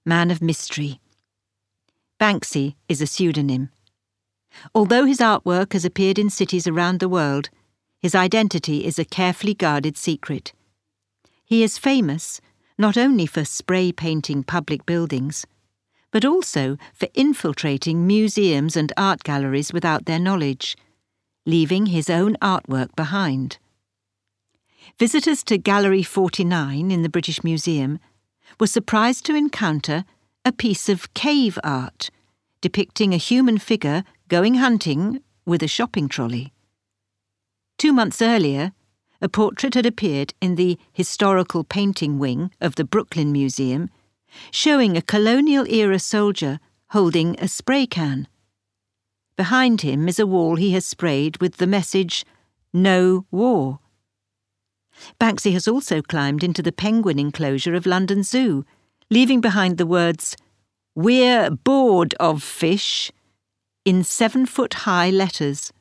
man of mystery. Banksy is a pseudonym. Although his artwork has appeared in cities around the world, his identity is a carefully guarded secret. He is famous not only for spray painting public buildings, but also for infiltrating museums and art galleries without their knowledge, leaving his own artwork behind. Visitors to Gallery 49 in the British Museum were surprised to encounter a piece of cave art depicting a human figure going hunting with a shopping trolley. 2 months earlier, a portrait had appeared in the historical painting wing of the Brooklyn Museum, showing a colonial-era soldier holding a spray can. Behind him is a wall he has sprayed with the message, "No War." Banksy has also climbed into the penguin enclosure of London Zoo, leaving behind the words, "We're bored of fish," in 7-foot-high letters.